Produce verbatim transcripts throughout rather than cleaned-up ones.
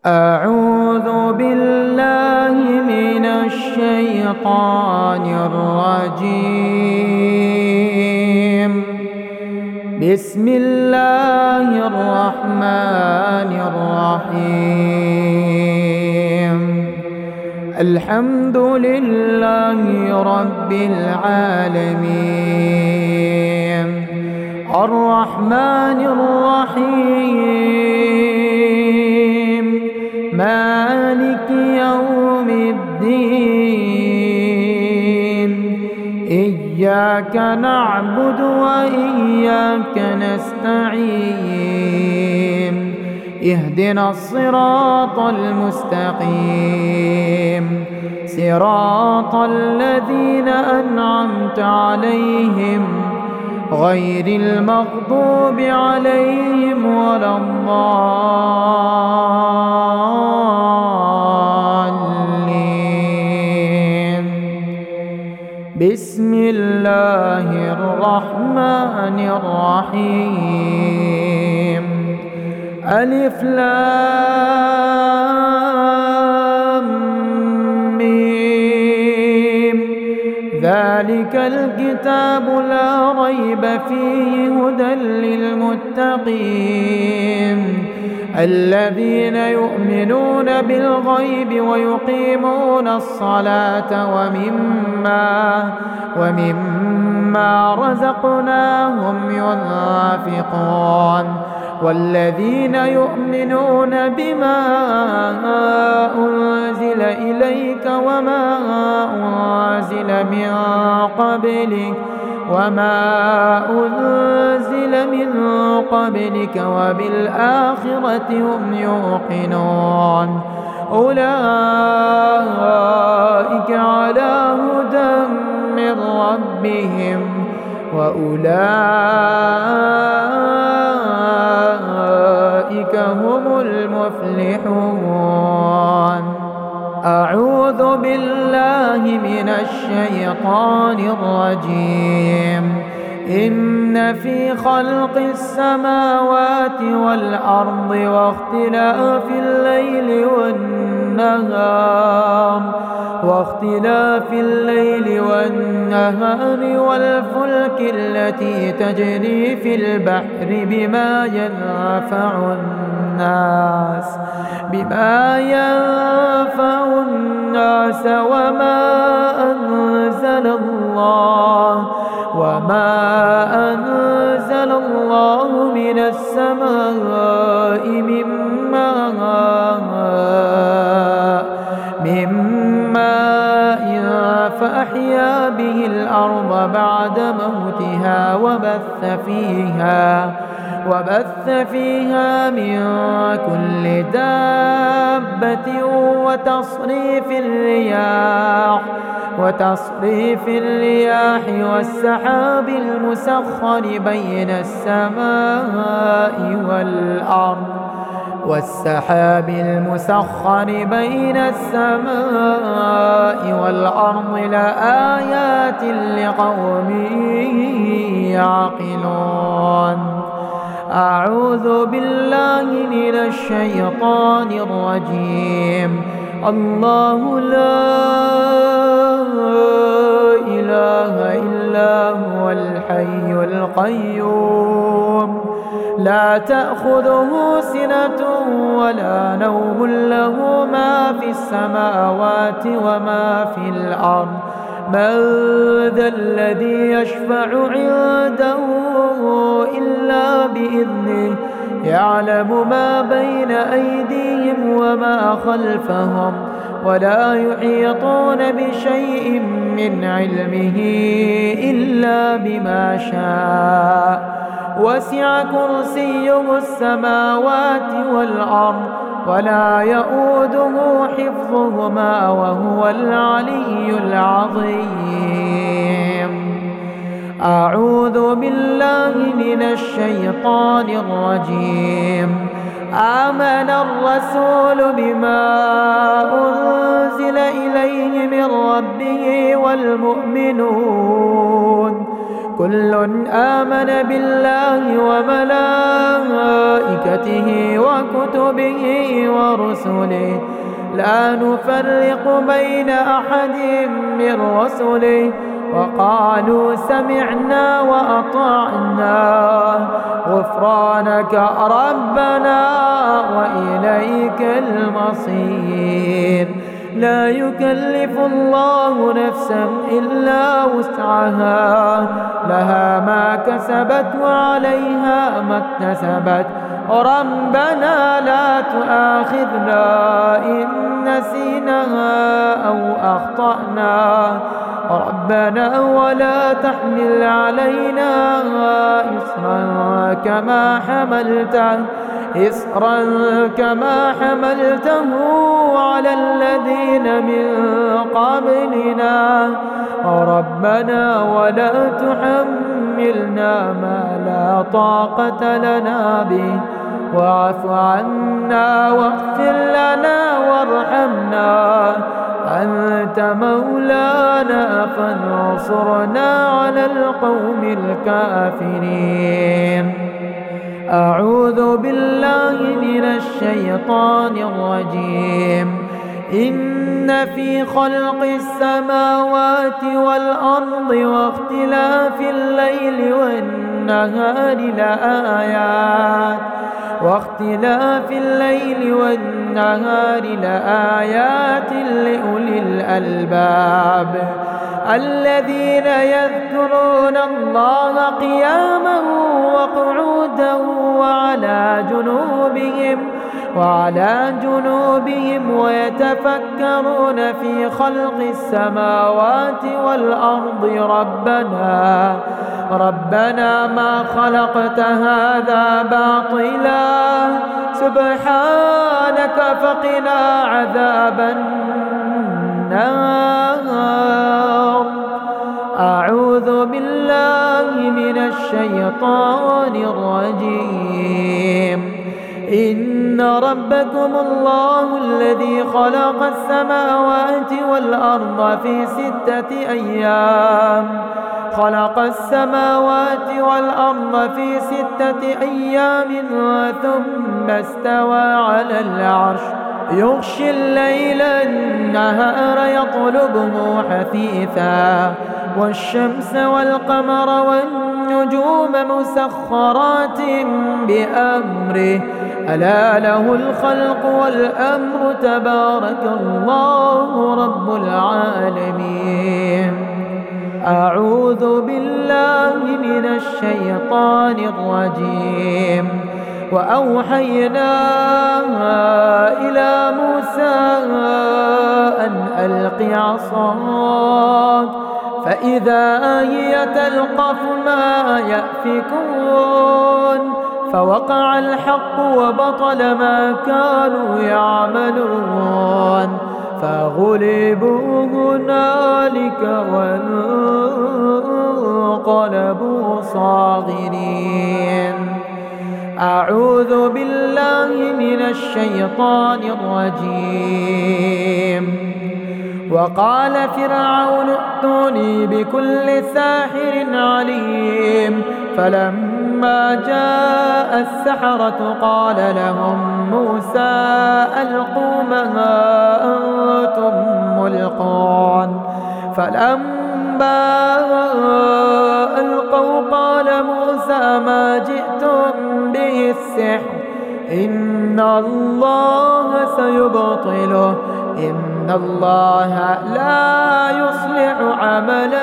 أعوذ بالله من الشيطان الرجيم. بسم الله الرحمن الرحيم. الحمد لله رب العالمين الرحمن الرحيم مالك يوم الدين. إياك نعبد وإياك نستعين. اهدنا الصراط المستقيم صراط الذين أنعمت عليهم غير المغضوب عليهم ولا الضالين. بسم الله الرحمن الرحيم. ألف لام ميم. ذلك الكتاب لا ريب فيه هدى للمتقين الذين يؤمنون بالغيب ويقيمون الصلاة ومما ومما رزقناهم ينفقون والذين يؤمنون بما أنزل إليك وما أنزل من قبلك وما أنزل من قبلك وبالآخرة هم يوقنون. أولئك على هدى من ربهم وأولئك هم المفلحون. أعوذ بالله من الشيطان الرجيم. إن في خلق السماوات والأرض واختلاف الليل والنهار واختلاف الليل والنهار والفلك التي تجري في البحر بما ينفع الناس بما ينفع الناس وما أنزل الله وما أنزل الله من السماء من ماء من ماء فأحيا به الأرض بعد موتها وبث فيها وبث فيها من كل دابة وتصريف الرياح وتصريف الرياح والسحاب المسخر بين السماء والأرض والسحاب المسخر بين السماء والأرض لآيات لقوم يعقلون. أعوذ بالله من الشيطان الرجيم. الله لا إله إلا هو الحي القيوم لا تأخذه سنة ولا نوم له ما في السماوات وما في الأرض. من ذا الذي يشفع عنده إلا بإذنه يعلم ما بين أيديهم وما خلفهم ولا يحيطون بشيء من علمه إلا بما شاء. وسع كرسيه السماوات والأرض ولا يؤوده حفظهما وهو العلي العظيم. أعوذ بالله من الشيطان الرجيم. آمن الرسول بما أنزل إليه من ربه والمؤمنون كل آمن بالله وملائكته وكتبه ورسله لا نفرق بين أحد من رسله وقالوا سمعنا وأطعنا غفرانك ربنا وإليك المصير. لا يكلف الله نفسا إلا وسعها لها ما كسبت وعليها ما اكتسبت ربنا لا تؤاخذنا إن نسينا أو أخطأنا ربنا ولا تحمل علينا إصرا كما حملته إصرا كما حملته على الذين من قبلنا ربنا ولا تحملنا ما لا طاقة لنا به واعف عنا واغفر لنا وارحمنا أنت مولانا فانصرنا على القوم الكافرين. أعوذ بالله من الشيطان الرجيم. إن في خلق السماوات والأرض واختلاف الليل والنهار لآيات واختلاف الليل والنهار لآيات لأولي الألباب الذين يذكرون الله قياما وقعودا وعلى جنوبهم وعلى جنوبهم ويتفكرون في خلق السماوات والأرض ربنا ربنا ما خلقت هذا باطلا سبحانك فقنا عذاب النار. أعوذ بالله من الشيطان الرجيم. إن ربكم الله الذي خلق السماوات والأرض في ستة أيام خلق السماوات والأرض في ستة أيام ثم استوى على العرش يغشي الليل النهار يطلبه حثيثا والشمس والقمر والنجوم مسخرات بأمره ألا له الخلق والأمر تبارك الله رب العالمين. أعوذ بالله من الشيطان الرجيم. وأوحينا إلى موسى أن ألق عصاك فإذا هي تلقف ما يأفكون فوقع الحق وبطل ما كانوا يعملون فغلبوا هنالك وانقلبوا صاغرين. أعوذ بالله من الشيطان الرجيم. وقال فرعون ائتوني بكل ساحر عليم فلما جاء السحرة قال لهم موسى ألقوا ما أنتم ملقون فلما ألقوا قال موسى ما جئتم به السحر إن الله سيبطله إن الله لا يصلح عمل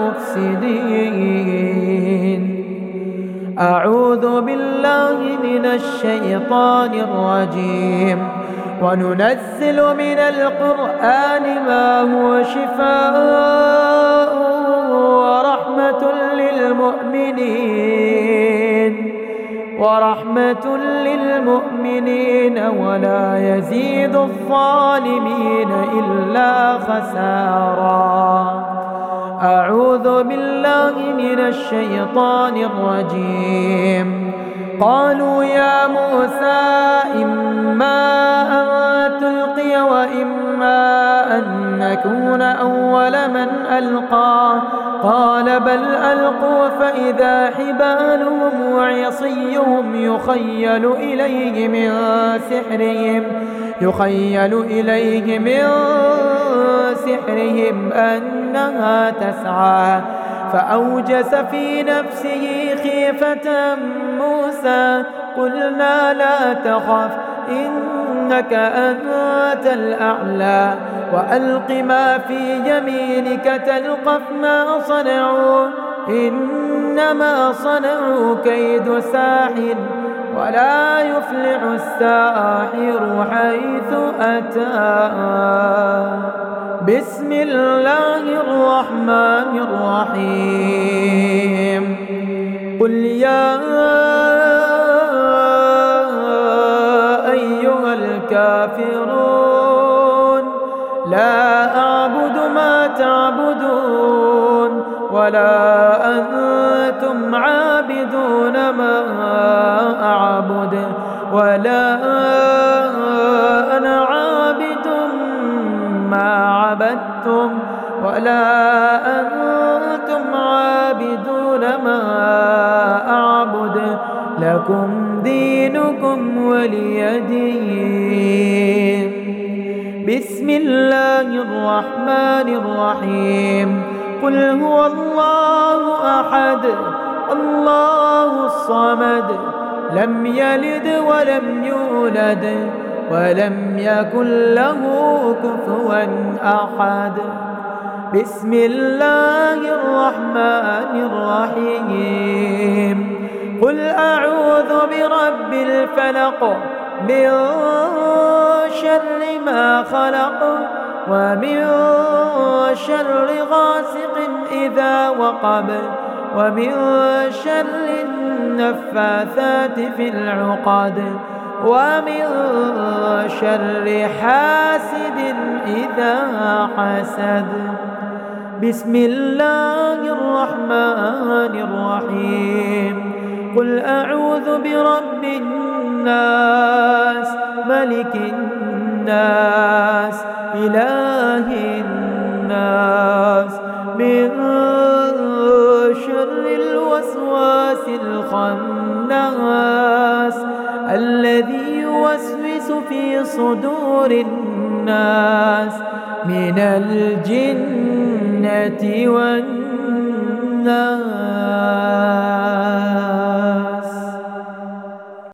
المفسدين. أعوذ بالله من الشيطان الرجيم. وننزل من القرآن ما هو شفاء ورحمة للمؤمنين ورحمة للمؤمنين ولا يزيد الظالمين إلا خسارا. أعوذ بالله من الشيطان الرجيم. قالوا يا موسى إما أن تلقي وإما أن نكون أول من من ألقى قال بل ألقوا فإذا حبالهم وعصيهم يخيل إليه من سحرهم يخيل إليه من سحرهم أنها تسعى فأوجس في نفسه خيفة موسى قلنا لا تخف إنك أنت الأعلى وألق ما في يمينك تلقف ما صنعوا إنما صنعوا كيد ساحر ولا يفلح الساحر حيث أتى. بسم الله الرحمن الرحيم قل يا أيها الكافرون لا أعبد ما تعبدون ولا أنتم عابدون ما أعبد ولا أنا عابد ما عبدتم ولا أنتم عابدون ما أعبد لكم دينكم ولي دين. بسم الله الرحمن الرحيم قل هو الله أحد الله الصمد لم يلد ولم يولد ولم يكن له كفوا أحد. بسم الله الرحمن الرحيم قل أعوذ برب الفلق من شر ما خلق ومن شر غاسق إذا وقب ومن شر النفاثات في العقد ومن شر حاسد إذا حسد. بسم الله الرحمن الرحيم قل أعوذ برب الناس ملك الناس إله الناس من شر الوسواس الخناس الذي يوسوس في صدور الناس من الجنة والناس.